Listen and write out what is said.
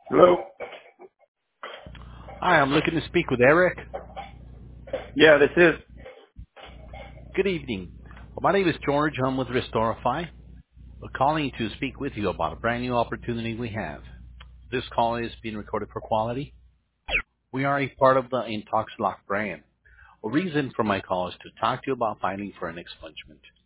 Hello? Hi, I'm looking to speak with Eric. Yeah, this is. Good evening. Well, my name is George. I'm with Restorify. We're calling to speak with you about a brand new opportunity we have. This call is being recorded for quality. We are a part of the IntoxLock brand. A reason for my call is to talk to you about finding for an expungement.